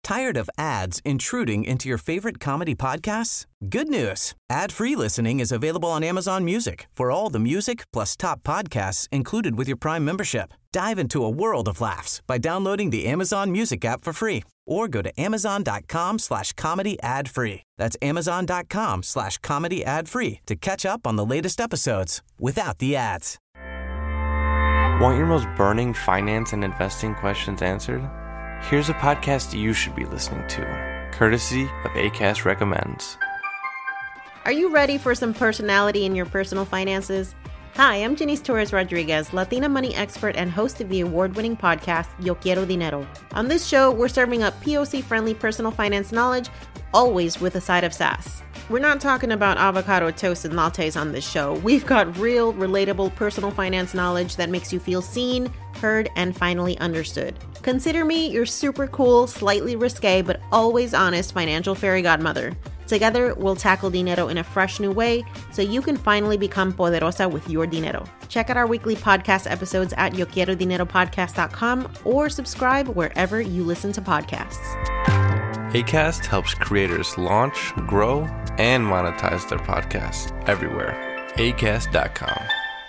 Tired of ads intruding into your favorite comedy podcasts? Good news. Ad-free listening is available on Amazon Music for all the music plus top podcasts included with your Prime membership. Dive into a world of laughs by downloading the Amazon Music app for free or go to amazon.com/comedy ad-free. That's amazon.com/comedy ad-free to catch up on the latest episodes without the ads. Want your most burning finance and investing questions answered? Here's a podcast you should be listening to, courtesy of Acast Recommends. Are you ready for some personality in your personal finances? Hi, I'm Janice Torres Rodriguez, Latina money expert and host of the award-winning podcast, Yo Quiero Dinero. On this show, we're serving up POC-friendly personal finance knowledge, always with a side of sass. We're not talking about avocado toast and lattes on this show. We've got real, relatable personal finance knowledge that makes you feel seen, heard, and finally understood. Consider me your super cool, slightly risque, but always honest financial fairy godmother. Together, we'll tackle dinero in a fresh new way so you can finally become poderosa with your dinero. Check out our weekly podcast episodes at YoQuieroDineroPodcast.com or subscribe wherever you listen to podcasts. Acast helps creators launch, grow, and monetize their podcasts everywhere. Acast.com.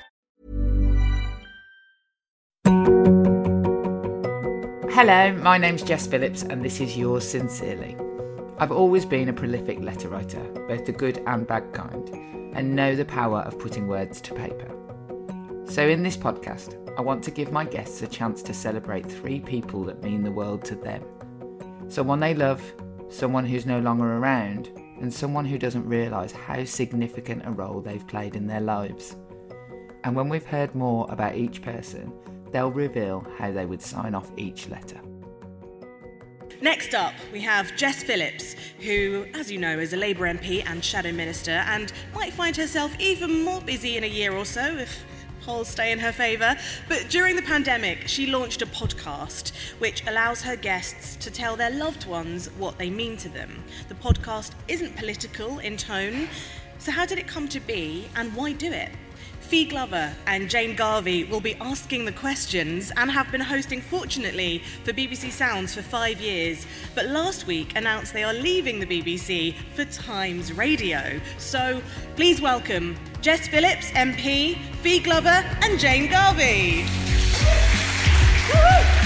Hello, my name's Jess Phillips and this is Yours Sincerely. I've always been a prolific letter writer, both the good and bad kind, and know the power of putting words to paper. So in this podcast, I want to give my guests a chance to celebrate 3 people that mean the world to them. Someone they love, someone who's no longer around, and someone who doesn't realise how significant a role they've played in their lives. And when we've heard more about each person, they'll reveal how they would sign off each letter. Next up, we have Jess Phillips, who, as you know, is a Labour MP and Shadow Minister and might find herself even more busy in a year or so if polls stay in her favour. But during the pandemic, she launched a podcast which allows her guests to tell their loved ones what they mean to them. The podcast isn't political in tone, so how did it come to be and why do it? Fi Glover and Jane Garvey will be asking the questions and have been hosting, fortunately, for BBC Sounds for 5 years, but last week announced they are leaving the BBC for Times Radio. So please welcome Jess Phillips, MP, Fi Glover and Jane Garvey. Woo-hoo!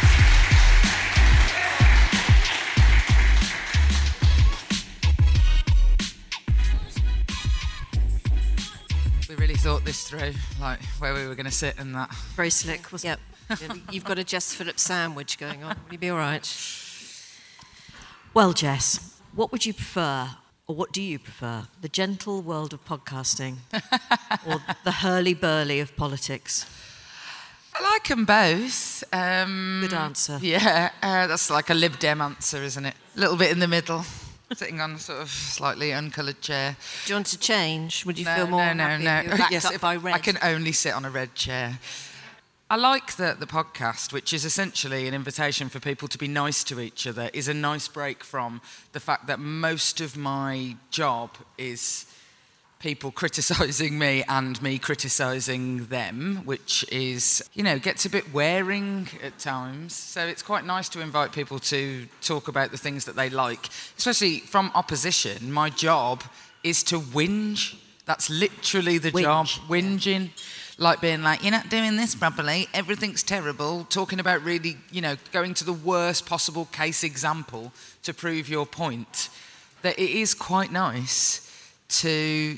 Thought this through, like where we were going to sit and that. Very slick, wasn't it? You've got a Jess Phillips sandwich going on. Will you be all right? Well, Jess, what would you prefer, or what do you prefer? The gentle world of podcasting or the hurly-burly of politics? I like them both. Good answer. Yeah, that's like a Lib Dem answer, isn't it? A little bit in the middle. Sitting on a sort of slightly uncoloured chair. Do you want to change? Would you feel more happy if you were backed up by red? I can only sit on a red chair. I like that the podcast, which is essentially an invitation for people to be nice to each other, is a nice break from the fact that most of my job is people criticising me and me criticising them, which is, gets a bit wearing at times. So it's quite nice to invite people to talk about the things that they like, especially from opposition. My job is to whinge. That's literally the job, whinging. Like being like, you're not doing this properly, everything's terrible, talking about really, going to the worst possible case example to prove your point. That it is quite nice to,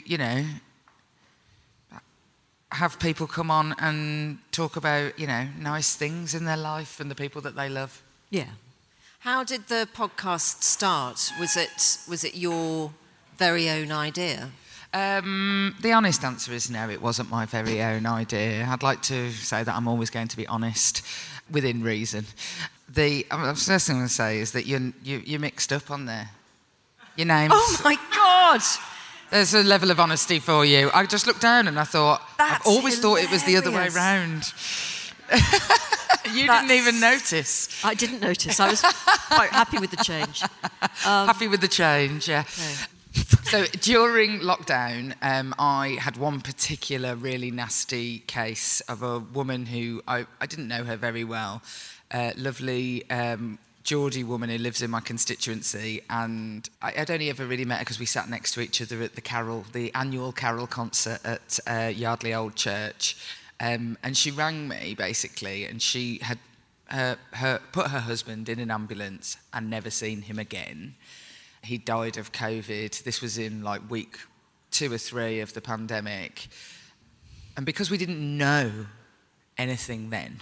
have people come on and talk about, nice things in their life and the people that they love. Yeah. How did the podcast start? Was it your very own idea? The honest answer is no, it wasn't my very own idea. I'd like to say that I'm always going to be honest, within reason. The first thing I'm going to say is that you're mixed up on there. Your names. Oh my God! There's a level of honesty for you. I just looked down and I thought, I've always thought it was the other way round. You didn't even notice. I didn't notice. I was quite happy with the change. Happy with the change, yeah. Okay. So during lockdown, I had one particular really nasty case of a woman who, I didn't know her very well, lovely Geordie woman who lives in my constituency, and I'd only ever really met her because we sat next to each other at the annual carol concert at Yardley Old Church. And she rang me, basically, and she had put her husband in an ambulance and never seen him again. He died of COVID. This was in like week 2 or 3 of the pandemic. And because we didn't know anything then,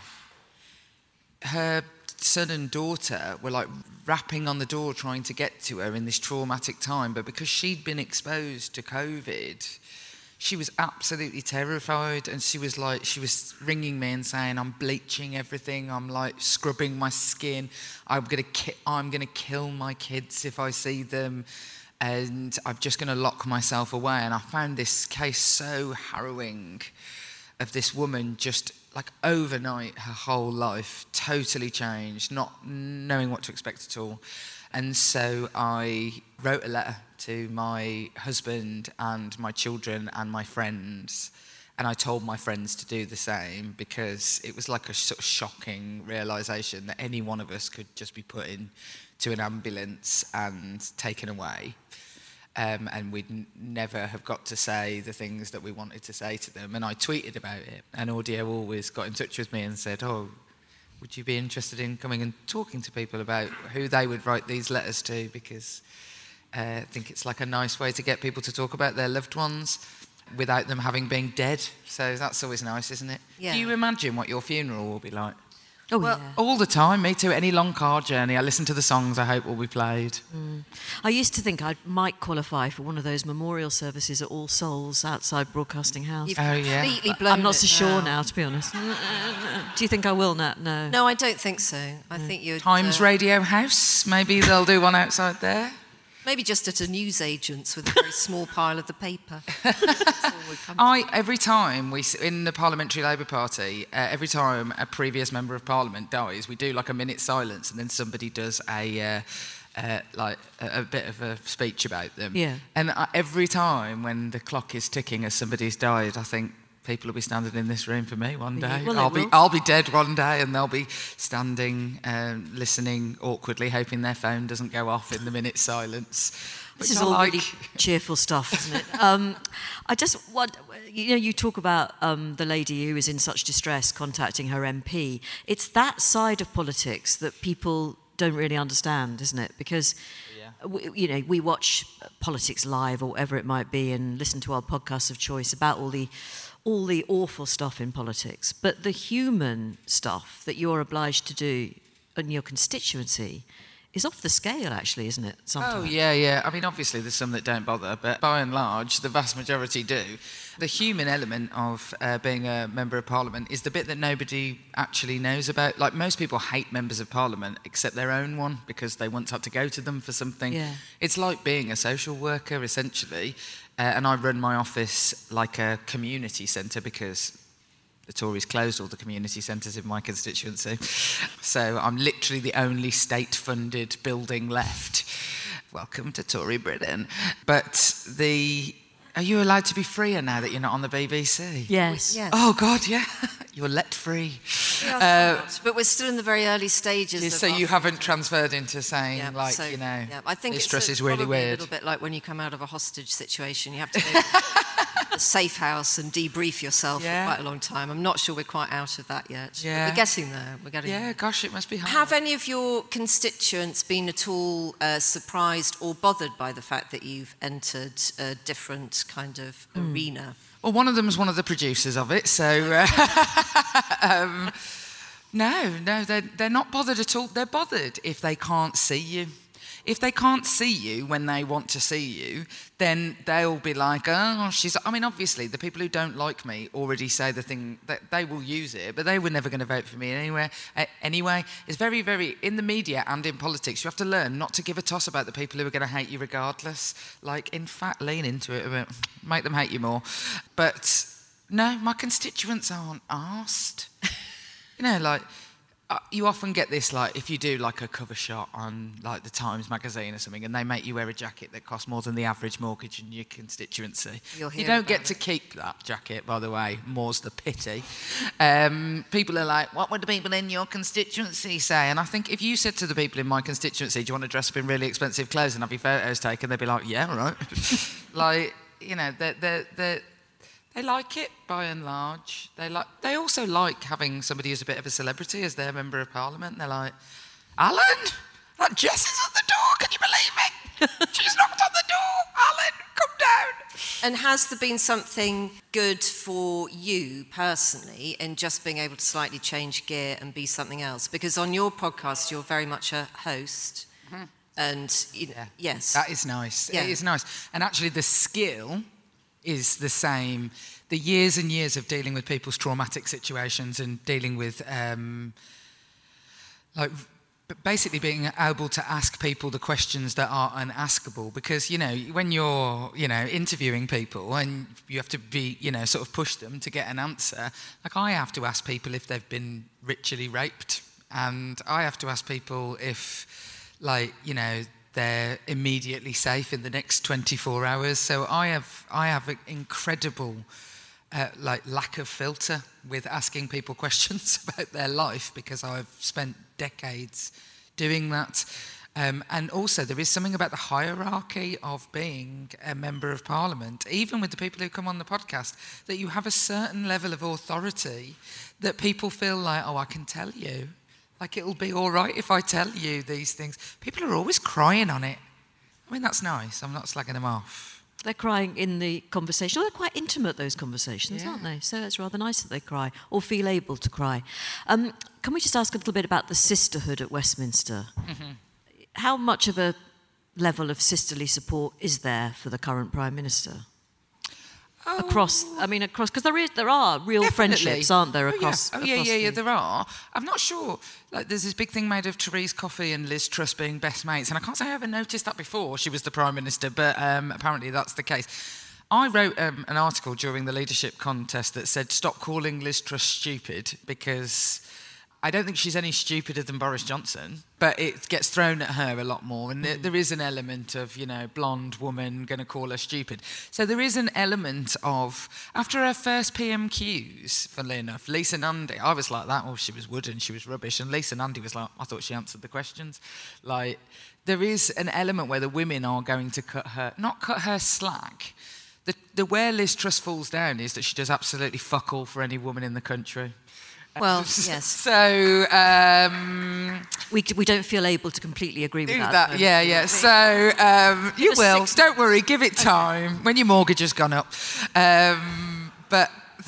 her son and daughter were like rapping on the door trying to get to her in this traumatic time. But because she'd been exposed to COVID, she was absolutely terrified, and she was ringing me and saying, I'm bleaching everything, I'm like scrubbing my skin, I'm gonna kill my kids if I see them, and I'm just gonna lock myself away. And I found this case so harrowing of this woman just like overnight, her whole life totally changed, not knowing what to expect at all. And so I wrote a letter to my husband and my children and my friends, and I told my friends to do the same, because it was like a sort of shocking realisation that any one of us could just be put into an ambulance and taken away, and we'd never have got to say the things that we wanted to say to them. And I tweeted about it, and Audio always got in touch with me and said, would you be interested in coming and talking to people about who they would write these letters to? Because I think it's like a nice way to get people to talk about their loved ones without them having been dead. So that's always nice, isn't it? Yeah. Do you imagine what your funeral will be like? Oh, well, yeah. All the time, me too. Any long car journey, I listen to the songs I hope will be played. I used to think I might qualify for one of those memorial services at All Souls outside Broadcasting House. You've yeah. completely blown I'm not so it sure now, to be honest. Do you think I will, Nat? No. No, I don't think so. I think you'd... Times Radio House, maybe they'll do one outside there. Maybe just at a newsagent's with a very small pile of the paper. Every time in the Parliamentary Labour Party, every time a previous member of Parliament dies, we do like a minute's silence, and then somebody does a bit of a speech about them. Yeah. And every time when the clock is ticking as somebody's died, I think people will be standing in this room for me one day. Well, I'll be dead one day, and they'll be standing, listening awkwardly, hoping their phone doesn't go off in the minute's silence. This is all really cheerful stuff, isn't it? I just want, you talk about the lady who is in such distress contacting her MP. It's that side of politics that people don't really understand, isn't it? Because we watch Politics Live or whatever it might be, and listen to our podcasts of choice about all the awful stuff in politics, but the human stuff that you're obliged to do in your constituency is off the scale, actually, isn't it? Sometimes. Oh, yeah. I mean, obviously, there's some that don't bother, but by and large, the vast majority do. The human element of being a member of Parliament is the bit that nobody actually knows about. Like, most people hate members of Parliament except their own one, because they once had to go to them for something. Yeah. It's like being a social worker, essentially. And I run my office like a community centre, because the Tories closed all the community centres in my constituency. So I'm literally the only state-funded building left. Welcome to Tory Britain. But are you allowed to be freer now that you're not on the BBC? Yes. Oh, God, yeah. You're let free. But we're still in the very early stages. So you haven't transferred into saying, I think this it's stress is really weird. A little bit like when you come out of a hostage situation. You have to go to a safe house and debrief yourself for quite a long time. I'm not sure we're quite out of that yet. Yeah. But we're getting there. Yeah, gosh, it must be hard. Have any of your constituents been at all surprised or bothered by the fact that you've entered a different kind of arena? Well, one of them is one of the producers of it, so no, they're not bothered at all. They're bothered if they can't see you. If they can't see you when they want to see you, then they'll be like, oh, I mean, obviously, the people who don't like me already say the thing that they will use it, but they were never going to vote for me anyway. It's very, very, in the media and in politics, you have to learn not to give a toss about the people who are going to hate you regardless. Like, in fact, lean into it a bit, make them hate you more. But no, my constituents aren't asked. you often get this, like, if you do like a cover shot on like the Times magazine or something, and they make you wear a jacket that costs more than the average mortgage in your constituency. You don't get to keep that jacket, by the way. More's the pity. People are like, what would the people in your constituency say? And I think if you said to the people in my constituency, do you want to dress up in really expensive clothes and have your photos taken? They'd be like, yeah, right. Like, you know, they like it by and large. They also like having somebody who's a bit of a celebrity as their member of parliament. They're like, Alan, that Jess is at the door. Can you believe it? She's knocked on the door. Alan, come down. And has there been something good for you personally in just being able to slightly change gear and be something else? Because on your podcast, you're very much a host. Mm-hmm. And yes. That is nice. Yeah. It is nice. And actually the skill is the same. The years and years of dealing with people's traumatic situations and dealing with, basically being able to ask people the questions that are unaskable. Because, you know, when you're, you know, interviewing people and you have to be, you know, sort of push them to get an answer, like I have to ask people if they've been ritually raped. And I have to ask people if, like, you know, they're immediately safe in the next 24 hours. So I have an incredible lack of filter with asking people questions about their life, because I've spent decades doing that. And also there is something about the hierarchy of being a member of parliament, even with the people who come on the podcast, that you have a certain level of authority that people feel like, oh, I can tell you. Like, it'll be all right if I tell you these things. People are always crying on it. I mean, that's nice. I'm not slagging them off. They're crying in the conversation. Well, they're quite intimate, those conversations, aren't they? So it's rather nice that they cry or feel able to cry. Can we just ask a little bit about the sisterhood at Westminster? Mm-hmm. How much of a level of sisterly support is there for the current Prime Minister? Across, because there are real friendships, aren't there, across? There are. I'm not sure. Like, there's this big thing made of Therese Coffey and Liz Truss being best mates, and I can't say I ever noticed that before she was the Prime Minister, but apparently that's the case. I wrote an article during the leadership contest that said, stop calling Liz Truss stupid, because I don't think she's any stupider than Boris Johnson, but it gets thrown at her a lot more. And there is an element of, you know, blonde woman going to call her stupid. So there is an element of, after her first PMQs, funnily enough, Lisa Nandy, I was like that, she was wooden, she was rubbish. And Lisa Nandy was like, I thought she answered the questions. Like, there is an element where the women are going to not cut her slack. The where Liz Truss falls down is that she does absolutely fuck all for any woman in the country. Well, yes. So we don't feel able to completely agree with that. Yeah. So you will. Don't worry. Give it time when your mortgage has gone up. But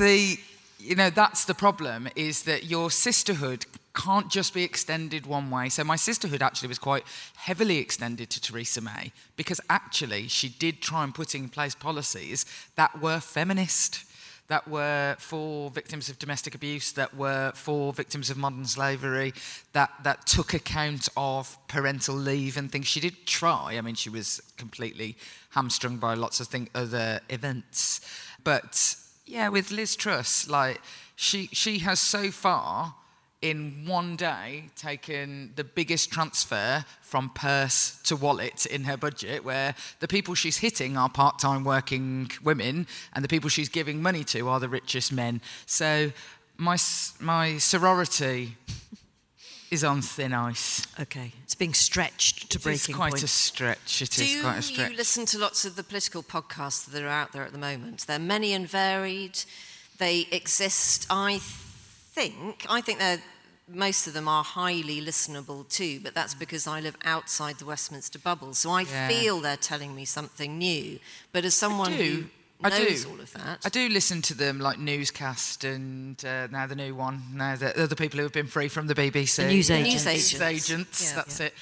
that's the problem, is that your sisterhood can't just be extended one way. So my sisterhood actually was quite heavily extended to Theresa May, because actually she did try and put in place policies that were feminist, that were for victims of domestic abuse, that were for victims of modern slavery, that took account of parental leave and things. She did try. I mean, she was completely hamstrung by lots of other events. But yeah, with Liz Truss, like, she has so far in one day taken the biggest transfer from purse to wallet in her budget, where the people she's hitting are part-time working women and the people she's giving money to are the richest men. So my sorority is on thin ice. Okay, it's being stretched to breaking point. It's quite a stretch. It is quite a stretch. Do you listen to lots of the political podcasts that are out there at the moment? They're many and varied. They exist. I think most of them are highly listenable too, but that's because I live outside the Westminster bubble, so I feel they're telling me something new. But as someone who knows all of that, I do listen to them, like Newscast and now the new one. Now the other people who have been free from the BBC, the News Agents. That's it.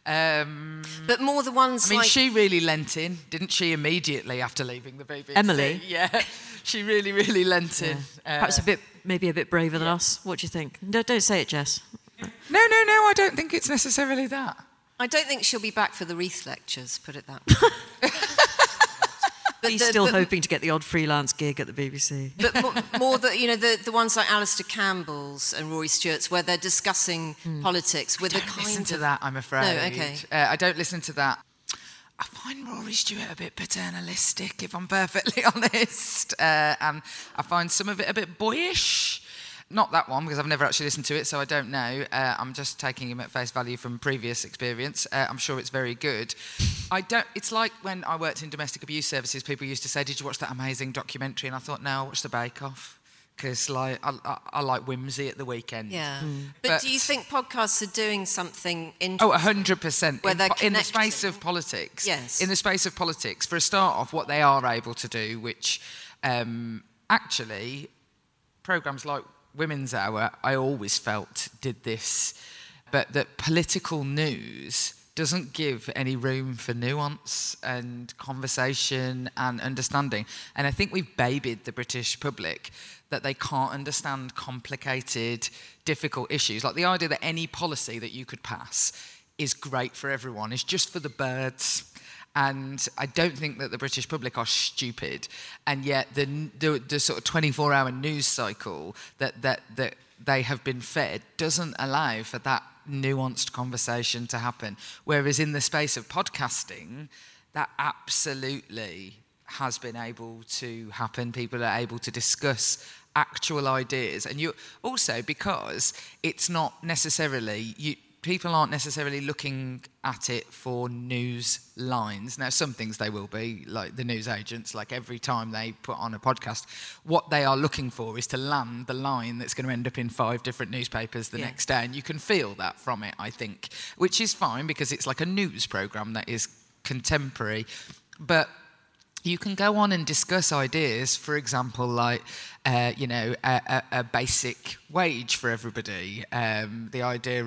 But more the ones. I mean, she really lent in, didn't she? Immediately after leaving the BBC, Emily. Yeah, she really, really lent in. Perhaps maybe a bit braver than us. What do you think? No, don't say it, Jess. No. I don't think it's necessarily that. I don't think she'll be back for the Reith lectures. Put it that way. He's still hoping to get the odd freelance gig at the BBC. But more the ones like Alistair Campbell's and Rory Stewart's, where they're discussing politics with I don't listen to that, I'm afraid. No, okay. I don't listen to that. I find Rory Stewart a bit paternalistic, if I'm perfectly honest. And I find some of it a bit boyish. Not that one, because I've never actually listened to it, so I don't know. I'm just taking him at face value from previous experience. I'm sure it's very good. It's like when I worked in domestic abuse services, people used to say, "Did you watch that amazing documentary?" And I thought, no, I watched the Bake Off. Because I like whimsy at the weekend. Yeah. But do you think podcasts are doing something interesting? Oh, 100%. Where they're in the space of politics. Yes. In the space of politics, for a start off, what they are able to do, which actually, programmes like Women's Hour, I always felt did this, but that political news doesn't give any room for nuance and conversation and understanding. And I think we've babied the British public that they can't understand complicated, difficult issues. Like the idea that any policy that you could pass is great for everyone is just for the birds. And I don't think that the British public are stupid. And yet the sort of 24-hour news cycle that they have been fed doesn't allow for that nuanced conversation to happen. Whereas in the space of podcasting, that absolutely has been able to happen. People are able to discuss actual ideas. And you also, because it's not necessarily... people aren't necessarily looking at it for news lines. Now, some things they will be, like the news agents, like every time they put on a podcast, what they are looking for is to land the line that's going to end up in 5 different newspapers the next day. And you can feel that from it, I think, which is fine because it's like a news programme that is contemporary. But you can go on and discuss ideas, for example, like, a basic wage for everybody, the idea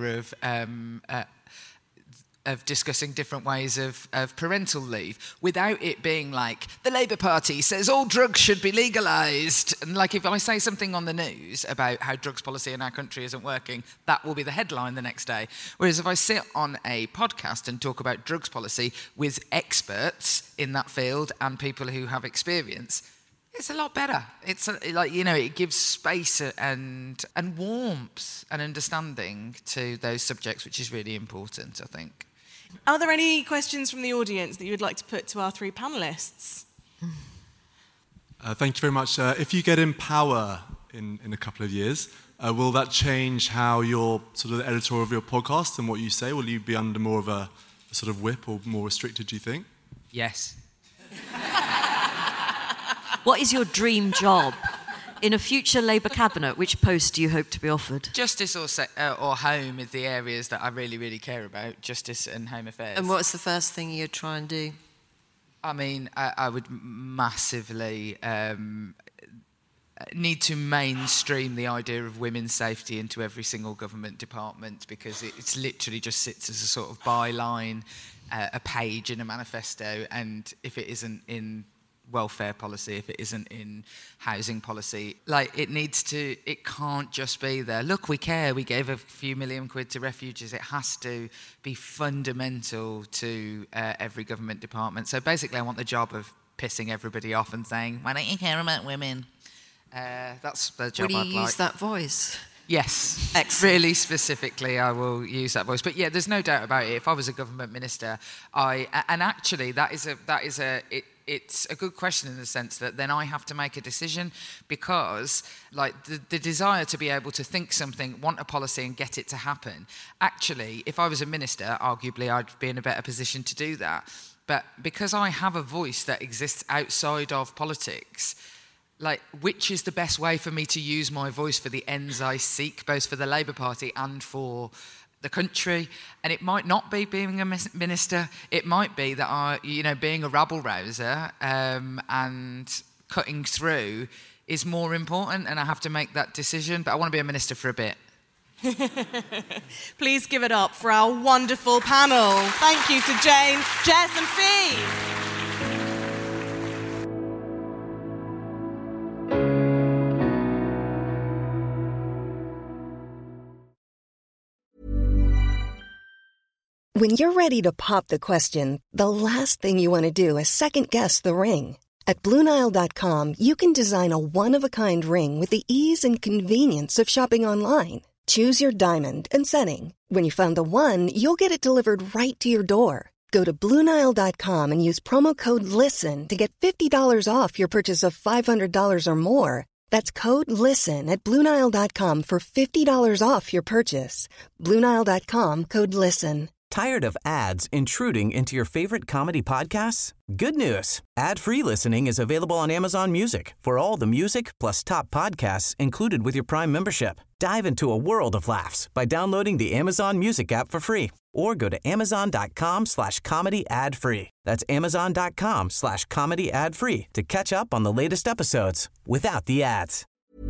of discussing different ways of parental leave, without it being like, the Labour Party says all drugs should be legalised. And like, if I say something on the news about how drugs policy in our country isn't working, that will be the headline the next day. Whereas if I sit on a podcast and talk about drugs policy with experts in that field and people who have experience, it's a lot better. It's it gives space and warmth and understanding to those subjects, which is really important, I think. Are there any questions from the audience that you would like to put to our 3 panellists? Thank you very much. If you get in power in a couple of years, will that change how you're sort of the editor of your podcast and what you say? Will you be under more of a sort of whip or more restricted, do you think? Yes. What is your dream job? In a future Labour cabinet, which post do you hope to be offered? Justice or Home is the areas that I really, really care about, Justice and Home Affairs. And what's the first thing you'd try and do? I mean, I would massively need to mainstream the idea of women's safety into every single government department, because it's literally just sits as a sort of byline, a page in a manifesto, and if it isn't in welfare policy, if it isn't in housing policy, it can't just be there. Look, we care, we gave a few million quid to refugees. It has to be fundamental to every government department. So basically I want the job of pissing everybody off and saying, why don't you care about women? That's the job I'd like. Will you use that voice? Yes. Excellent. Really specifically, I will use that voice. But yeah, there's no doubt about it. If I was a government minister, it's a good question in the sense that then I have to make a decision, because like the desire to be able to think something, want a policy and get it to happen. Actually, if I was a minister, arguably I'd be in a better position to do that. But because I have a voice that exists outside of politics, like, which is the best way for me to use my voice for the ends I seek, both for the Labour Party and for the country? And it might not be being a minister. It might be that being a rabble-rouser and cutting through is more important, and I have to make that decision. But I want to be a minister for a bit. Please give it up for our wonderful panel. Thank you to Jane, Jess and Fee. When you're ready to pop the question, the last thing you want to do is second-guess the ring. At BlueNile.com, you can design a one-of-a-kind ring with the ease and convenience of shopping online. Choose your diamond and setting. When you find the one, you'll get it delivered right to your door. Go to BlueNile.com and use promo code LISTEN to get $50 off your purchase of $500 or more. That's code LISTEN at BlueNile.com for $50 off your purchase. BlueNile.com, code LISTEN. Tired of ads intruding into your favorite comedy podcasts? Good news. Ad-free listening is available on Amazon Music for all the music plus top podcasts included with your Prime membership. Dive into a world of laughs by downloading the Amazon Music app for free or go to amazon.com/comedy ad-free. That's amazon.com/comedy ad-free to catch up on the latest episodes without the ads.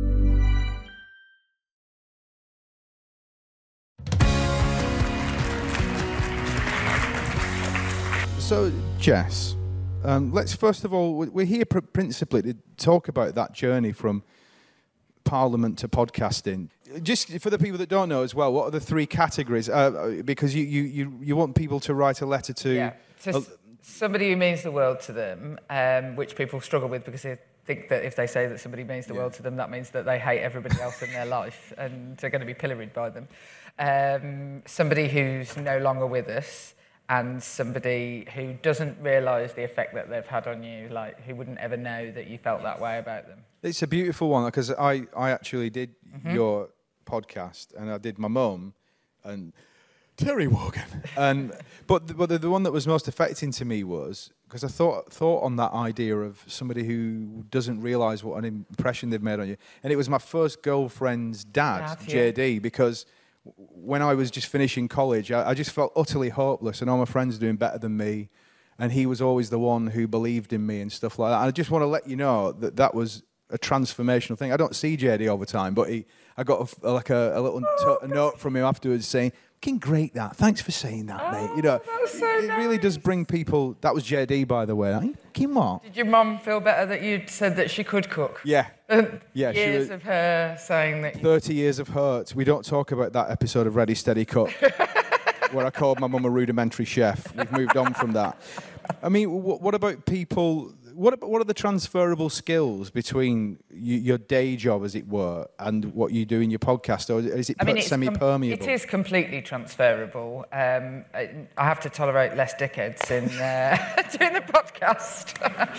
So, Jess, let's first of all, we're here principally to talk about that journey from Parliament to podcasting. Just for the people that don't know as well, what are the three categories? Because you want people to write a letter to... Yeah, somebody who means the world to them, which people struggle with because they think that if they say that somebody means the world to them, that means that they hate everybody else in their life and they're going to be pilloried by them. Somebody who's no longer with us, and somebody who doesn't realise the effect that they've had on you, like who wouldn't ever know that you felt that way about them. It's a beautiful one, because I actually did your podcast, and I did my mum and Terry Wogan. But the one that was most affecting to me was, because I thought on that idea of somebody who doesn't realise what an impression they've made on you. And it was my first girlfriend's dad, JD, because... when I was just finishing college, I just felt utterly hopeless, and all my friends were doing better than me, and he was always the one who believed in me and stuff like that. And I just want to let you know that was a transformational thing. I don't see JD all the time, but I got a little note from him afterwards saying, "Fucking great that. Thanks for saying that, mate." You know, it really does bring people. That was JD, by the way. Fucking what? Did your mum feel better that you'd said that she could cook? Yeah. Yeah. Years of her saying that. 30 years of hurt. We don't talk about that episode of Ready, Steady, Cook, where I called my mum a rudimentary chef. We've moved on from that. I mean, what about people? What are the transferable skills between your day job, as it were, and what you do in your podcast, or is it semi-permeable? It is completely transferable. I have to tolerate less dickheads in doing the podcast.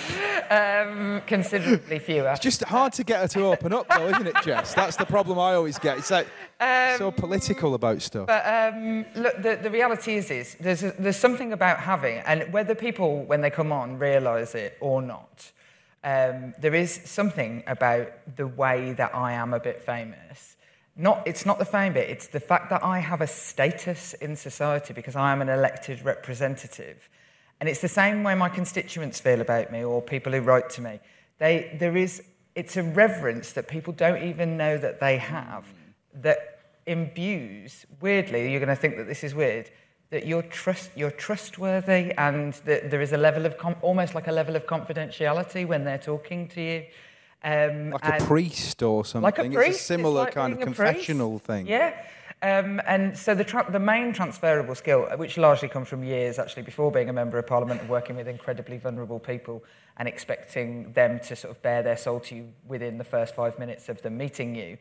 Considerably fewer. It's just hard to get her to open up, though, isn't it, Jess? That's the problem I always get. It's like so political about stuff. But look, the reality is there's something about having, and whether people, when they come on, realise it or not, there is something about the way that I am a bit famous. It's not the fame bit, it's the fact that I have a status in society because I am an elected representative. And it's the same way my constituents feel about me, or people who write to me. It's a reverence that people don't even know that they have, that imbues, weirdly, you're going to think that this is weird, that you're trustworthy, and that there is a level of almost like a level of confidentiality when they're talking to you. Like a priest or something. Like a priest. It's a similar kind of confessional thing. Yeah. And so the main transferable skill, which largely comes from years actually before being a member of Parliament and working with incredibly vulnerable people and expecting them to sort of bare their soul to you within the first 5 minutes of them meeting you,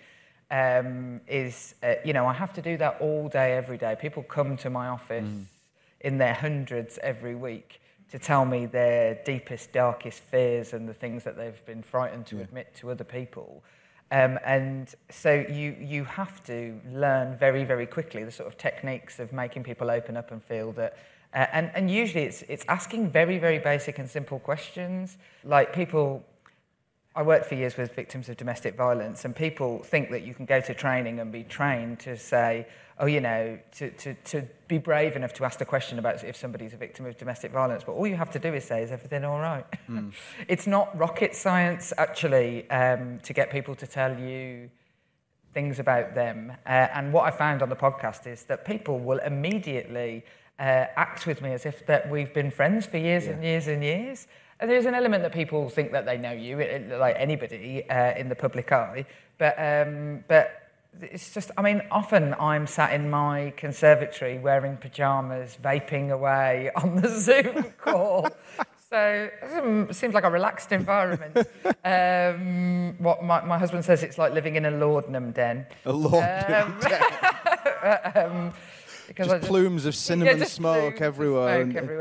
is, I have to do that all day, every day. People come to my office in their hundreds every week to tell me their deepest, darkest fears and the things that they've been frightened to admit to other people. And so you have to learn very, very quickly the sort of techniques of making people open up and feel that... and usually it's asking very, very basic and simple questions. Like people... I worked for years with victims of domestic violence, and people think that you can go to training and be trained to say, to be brave enough to ask the question about if somebody's a victim of domestic violence, but all you have to do is say, is everything all right? It's not rocket science, actually, to get people to tell you things about them. And what I found on the podcast is that people will immediately act with me as if that we've been friends for years and years and years. And there's an element that people think that they know you, like anybody in the public eye. But it's just, often I'm sat in my conservatory wearing pyjamas, vaping away on the Zoom call, So it seems like a relaxed environment. What my husband says, it's like living in a laudanum den. A laudanum den. Just plumes of cinnamon smoke everywhere.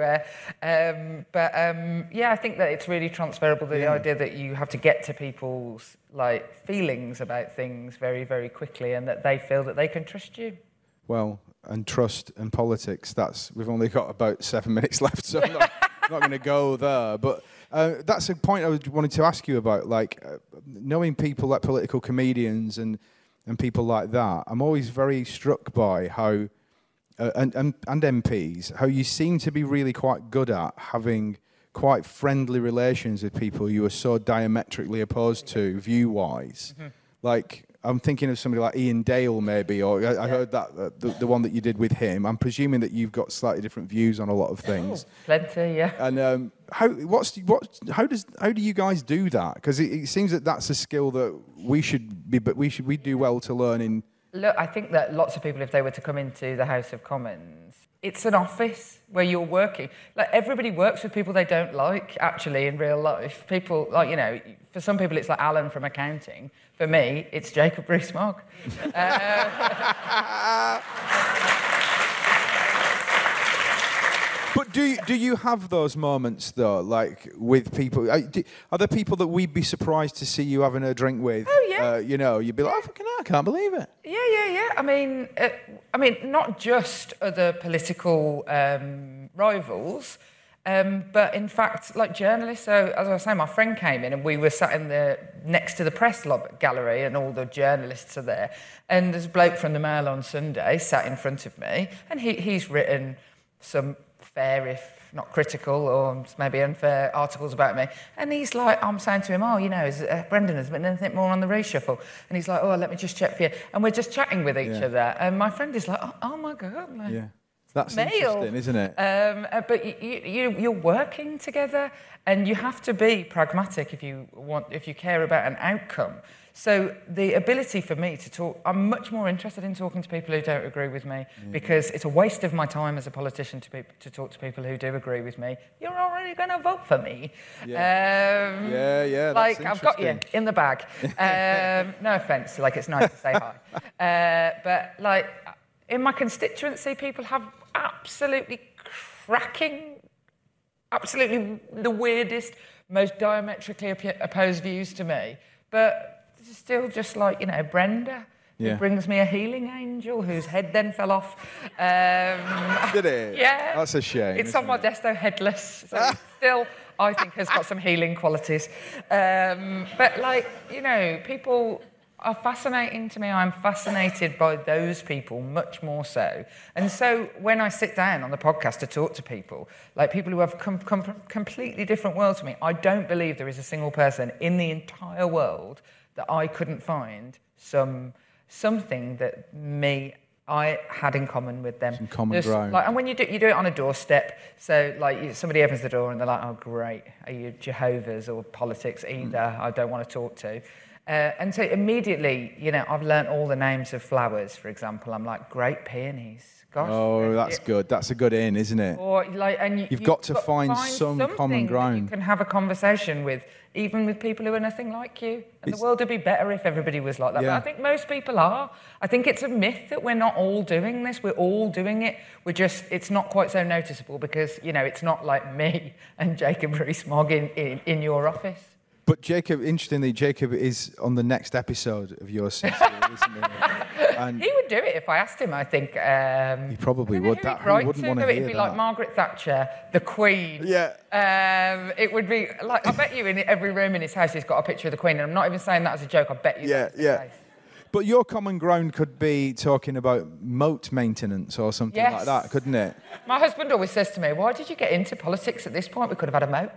I think that it's really transferable, the idea that you have to get to people's feelings about things very, very quickly, and that they feel that they can trust you. Well, and trust and politics, we've only got about 7 minutes left, so I'm not going to go there. But that's a point I wanted to ask you about, knowing people like political comedians and people like that. I'm always very struck by how, and MPs, how you seem to be really quite good at having quite friendly relations with people you are so diametrically opposed to, view-wise. Mm-hmm. I'm thinking of somebody like Ian Dale, maybe, or I heard that the one that you did with him. I'm presuming that you've got slightly different views on a lot of things. Plenty, yeah. And how do you guys do that? Because it seems that that's a skill that we do well to learn in. Look, I think that lots of people, if they were to come into the House of Commons, it's an office where you're working. Everybody works with people they don't like, actually, in real life. People, for some people it's like Alan from accounting. For me, it's Jacob Rees-Mogg. But do you have those moments, though, with people? Are there people that we'd be surprised to see you having a drink with? Oh, yeah. You'd be like, oh, fucking hell, I can't believe it. Yeah. I mean, not just other political rivals, but in fact, journalists. So, as I was saying, my friend came in and we were sat in next to the press gallery, and all the journalists are there. And there's a bloke from the Mail on Sunday sat in front of me, and he's written some fair, if not critical, or maybe unfair articles about me. And he's like, I'm saying to him, Brendan, has been anything more on the reshuffle? And he's like, let me just check for you. And we're just chatting with each other. And my friend is like, oh my God. Yeah. That's interesting, isn't it? But you're working together, and you have to be pragmatic if you care about an outcome. So the ability for me to talk, I'm much more interested in talking to people who don't agree with me, because it's a waste of my time as a politician to talk to people who do agree with me. You're already going to vote for me. Yeah. That's I've got you in the bag. No offence, it's nice to say hi. But in my constituency, people have absolutely the weirdest, most diametrically opposed views to me. But it's still just Brenda, who brings me a healing angel whose head then fell off. Did it? Yeah. That's a shame. It's on my desk, though, headless. So it still, I think, has got some healing qualities. But, people are fascinating to me. I'm fascinated by those people much more so. And so when I sit down on the podcast to talk to people, people who have come from completely different worlds to me, I don't believe there is a single person in the entire world that I couldn't find something that I had in common with them. Some common ground. And when you do it on a doorstep, so somebody opens the door and they're like, oh great, are you Jehovah's or politics? Either I don't want to talk to. And so immediately, I've learnt all the names of flowers, for example. I'm like, great peonies. Gosh. Oh, that's good. That's a good in, isn't it? Or you've got to find some common ground. You can have a conversation with, even with people who are nothing like you. And the world would be better if everybody was like that. Yeah. But I think most people are. I think it's a myth that we're not all doing this. We're all doing it. It's not quite so noticeable because, it's not like me and Jacob Rees-Mogg in your office. But interestingly, Jacob is on the next episode of your series, isn't he? And he would do it if I asked him, I think. He probably would. Who wouldn't want to hear It'd be like Margaret Thatcher, the Queen. Yeah. It would be I bet you in every room in his house he's got a picture of the Queen, and I'm not even saying that as a joke. I bet you. Yeah. But your common ground could be talking about moat maintenance or something like that, couldn't it? My husband always says to me, "Why did you get into politics at this point? We could have had a moat."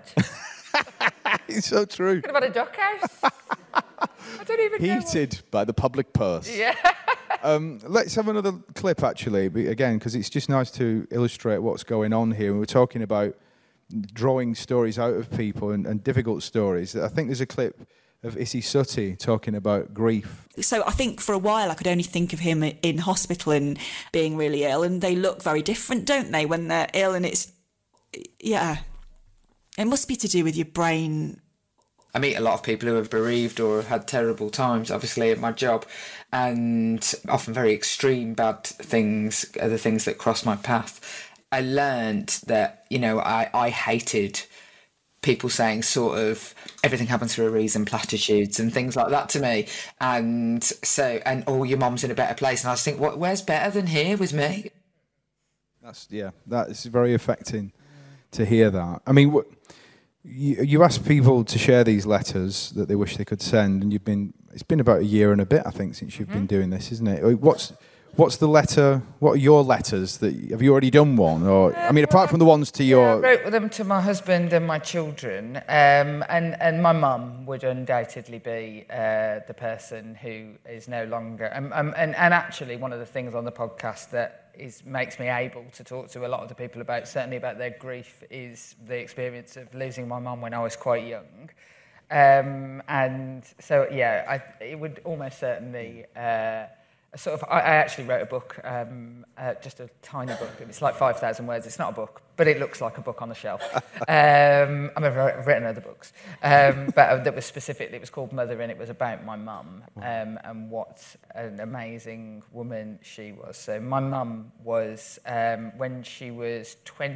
It's so true. Could have had a duck house. I don't even know. Heated by the public purse. Yeah. Let's have another clip, actually, again, because it's just nice to illustrate what's going on here. We're talking about drawing stories out of people and difficult stories. I think there's a clip of Issy Suttie talking about grief. So I think for a while I could only think of him in hospital and being really ill, and they look very different, don't they, when they're ill, and it's It must be to do with your brain. I meet a lot of people who have bereaved or have had terrible times, obviously, at my job, and often very extreme bad things are the things that cross my path. I learned that, I hated people saying sort of everything happens for a reason, platitudes and things like that to me. And your mom's in a better place. And I was thinking, where's better than here with me? That is very affecting to hear that. I mean, you ask people to share these letters that they wish they could send, and it's been about a year and a bit, I think, since you've been doing this, isn't it? What's the letter? What are your letters? Have you already done one? Or apart from the ones to your... I wrote them to my husband and my children, and my mum would undoubtedly be the person who is no longer... And actually, one of the things on the podcast that makes me able to talk to a lot of the people certainly about their grief, is the experience of losing my mum when I was quite young. And so, it would almost certainly... I actually wrote a book, just a tiny book. It's like 5,000 words. It's not a book, but it looks like a book on the shelf. I've written other books, but that was specifically, it was called Mother, and it was about my mum, and what an amazing woman she was. So my mum was, when she was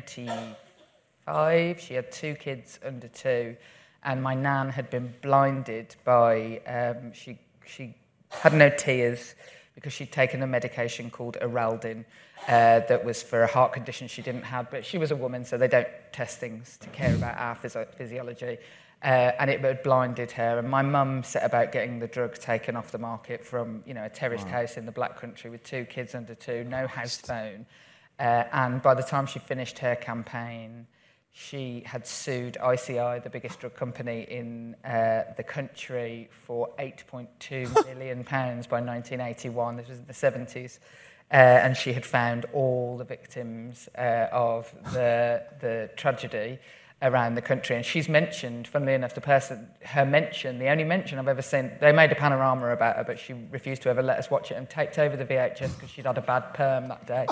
25, she had 2 kids under 2, and my nan had been blinded by, she had no tears, because she'd taken a medication called Araldin that was for a heart condition she didn't have, but she was a woman, so they don't test things to care about our physiology, and it had blinded her. And my mum set about getting the drug taken off the market from, a terraced house in the Black Country with 2 kids under 2, no house phone, and by the time she finished her campaign, she had sued ICI, the biggest drug company in the country, for £8.2 million by 1981. This was in the 70s. And she had found all the victims of the tragedy around the country. And she's mentioned, funnily enough, the only mention I've ever seen, they made a panorama about her, but she refused to ever let us watch it and taped over the VHS because she'd had a bad perm that day.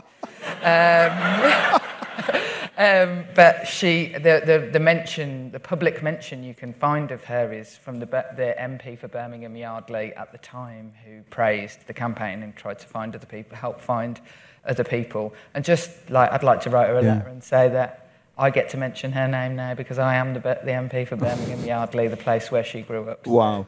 But the public mention you can find of her is from the MP for Birmingham Yardley at the time, who praised the campaign and tried to find other people, help find other people. And I'd like to write her a letter and say that I get to mention her name now because I am the MP for Birmingham Yardley, the place where she grew up. Wow.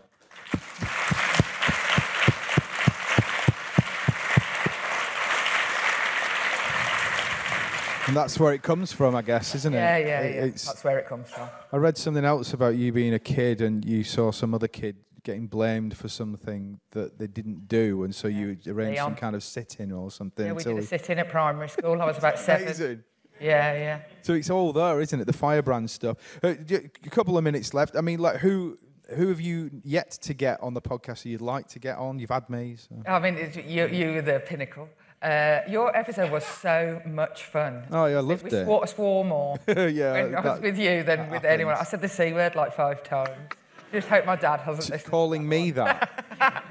And that's where it comes from, I guess, isn't it? Yeah. That's where it comes from. I read something else about you being a kid and you saw some other kid getting blamed for something that they didn't do, and so you arranged some kind of sit-in or something. Yeah, we did a sit-in at primary school. I was about 7. Amazing. Yeah. So it's all there, isn't it? The firebrand stuff. A couple of minutes left. I mean, who have you yet to get on the podcast that you'd like to get on? You've had me. So. I mean, you were the pinnacle. Your episode was so much fun. Oh, yeah, I loved it. We swore more when I was with you than with anyone. I said the C word like 5 times. Just hope my dad hasn't listened. Calling me that.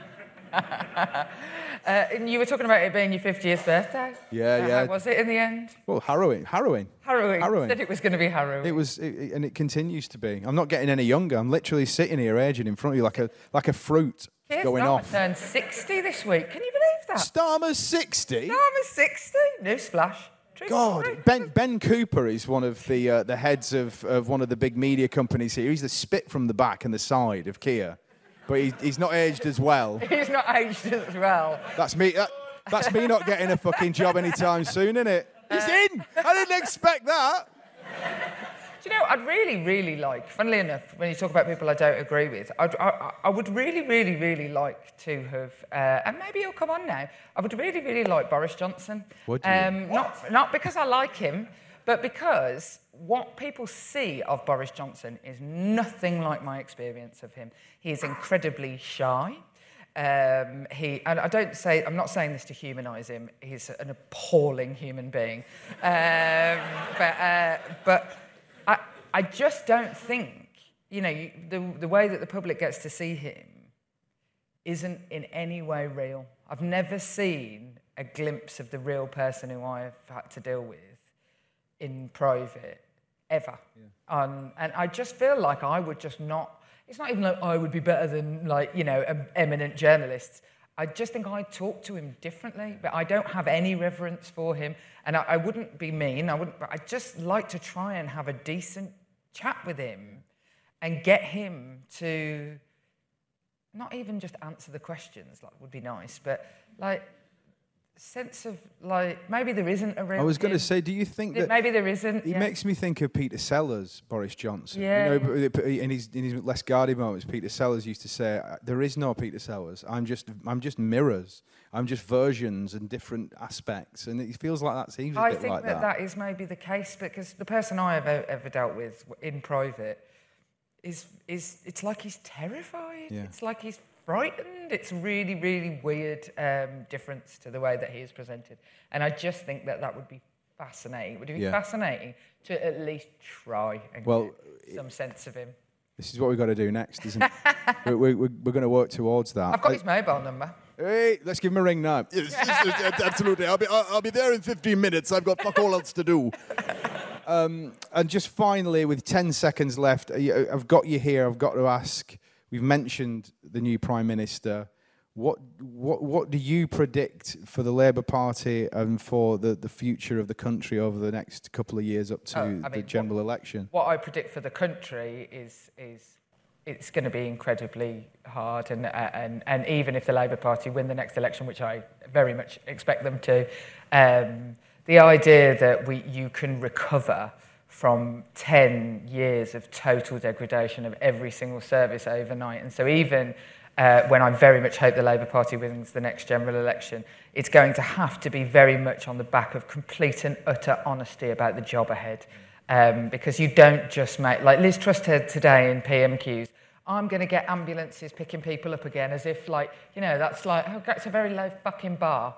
And you were talking about it being your 50th birthday. Yeah. How was it in the end? Well, harrowing. You said it was going to be harrowing. It was, and it continues to be. I'm not getting any younger. I'm literally sitting here aging in front of you like a fruit going off. Starmer turned 60 this week. Can you believe that? Starmer's 60? Starmer's 60? Newsflash. God, Ben Cooper is one of the heads of one of the big media companies here. He's the spit from the back and the side of Kia. But he's not aged as well. He's not aged as well. That's me. That's me not getting a fucking job anytime soon, isn't it? He's in. I didn't expect that. Do you know, I'd really, really like, funnily enough, when you talk about people I don't agree with, I would really, really, really like to have, and maybe he'll come on now, I would really, really like Boris Johnson. Would you? Not because I like him, but because what people see of Boris Johnson is nothing like my experience of him. He is incredibly shy. And I'm not saying this to humanise him. He's an appalling human being. But I just don't think, the way that the public gets to see him isn't in any way real. I've never seen a glimpse of the real person who I've had to deal with in private ever. And I just feel like I would just not... It's not even like I would be better than, like, you know, eminent journalists. I just think I talk to him differently, but I don't have any reverence for him. And I wouldn't be mean. But I just like to try and have a decent chat with him and get him to not even just answer the questions, like, would be nice, but, like, sense of, like, maybe there isn't a real... I was going to say, do you think that... Maybe there isn't, He makes me think of Peter Sellers, Boris Johnson. Yeah. You know, in his less guarded moments, Peter Sellers used to say, there is no Peter Sellers. I'm just mirrors. I'm just versions and different aspects. And it feels like that seems a bit like that. I think that is maybe the case, because the person I have ever dealt with in private is it's like he's terrified. Yeah. It's like he's frightened. It's really, really weird difference to the way that he is presented. And I just think that would be fascinating. Would it be fascinating to at least try and get some sense of him? This is what we've got to do next, isn't it? we're going to work towards that. I've got his mobile number. Hey, let's give him a ring now. Yes, absolutely. I'll be there in 15 minutes. I've got fuck all else to do. And just finally, with 10 seconds left, I've got you here. I've got to ask. We've mentioned the new Prime Minister. What do you predict for the Labour Party and for the future of the country over the next couple of years up to the general election? What I predict for the country is it's going to be incredibly hard, and even if the Labour Party win the next election, which I very much expect them to, the idea that you can recover from 10 years of total degradation of every single service overnight. And so even when I very much hope the Labour Party wins the next general election, it's going to have to be very much on the back of complete and utter honesty about the job ahead. Because you don't just make... Like Liz Truss said today in PMQs, I'm going to get ambulances picking people up again, as if, like, you know, that's like, oh, that's a very low fucking bar.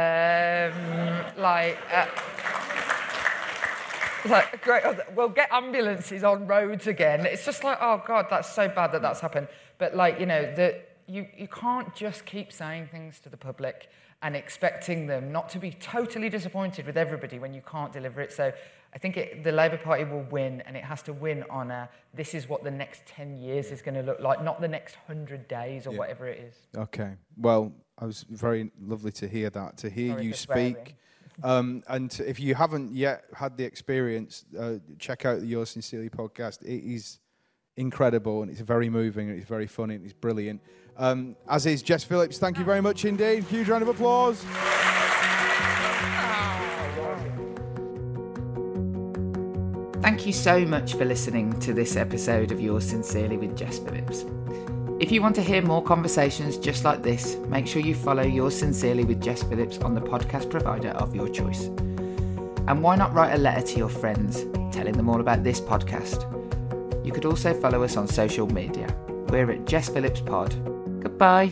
Like, great, we'll get ambulances on roads again. It's just like, oh, God, that's so bad that that's happened. But, like, you know, you can't just keep saying things to the public and expecting them not to be totally disappointed with everybody when you can't deliver it. So I think the Labour Party will win, and it has to win on this is what the next 10 years is going to look like, not the next 100 days or whatever it is. Okay. Well, it was very lovely to hear that, to hear you speak. And if you haven't yet had the experience, check out the Yours Sincerely podcast. It is incredible, and it's very moving, and it's very funny, and it's brilliant. As is Jess Phillips. Thank you very much indeed. Huge round of applause. Thank you so much for listening to this episode of Yours Sincerely with Jess Phillips. If you want to hear more conversations just like this, make sure you follow Yours Sincerely with Jess Phillips on the podcast provider of your choice. And why not write a letter to your friends, telling them all about this podcast? You could also follow us on social media. We're at Jess Phillips Pod. Goodbye.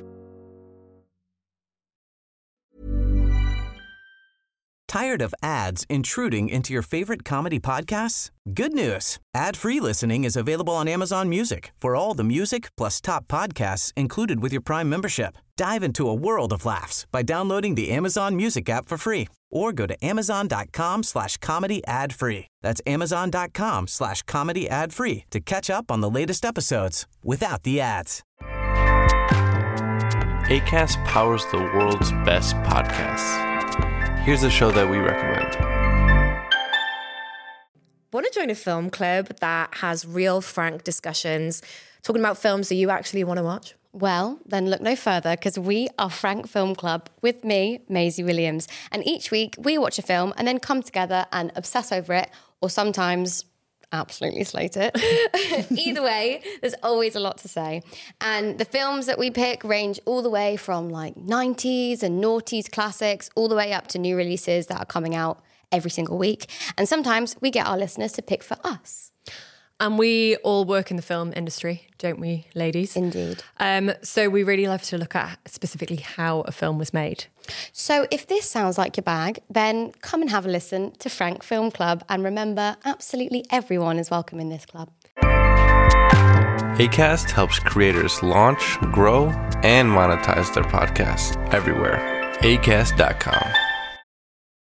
Tired of ads intruding into your favorite comedy podcasts? Good news. Ad-free listening is available on Amazon Music for all the music plus top podcasts included with your Prime membership. Dive into a world of laughs by downloading the Amazon Music app for free or go to amazon.com/comedy ad-free. That's amazon.com/comedy ad-free to catch up on the latest episodes without the ads. Acast powers the world's best podcasts. Here's a show that we recommend. Want to join a film club that has real, frank discussions, talking about films that you actually want to watch? Well, then look no further, because we are Frank Film Club with me, Maisie Williams. And each week we watch a film and then come together and obsess over it, or sometimes absolutely slate it. Either way, there's always a lot to say. And the films that we pick range all the way from like 90s and noughties classics all the way up to new releases that are coming out every single week. And sometimes we get our listeners to pick for us. And we all work in the film industry, don't we, ladies? Indeed. So we really love to look at specifically how a film was made. So if this sounds like your bag, then come and have a listen to Frank Film Club. And remember, absolutely everyone is welcome in this club. Acast helps creators launch, grow, and monetize their podcasts everywhere. Acast.com.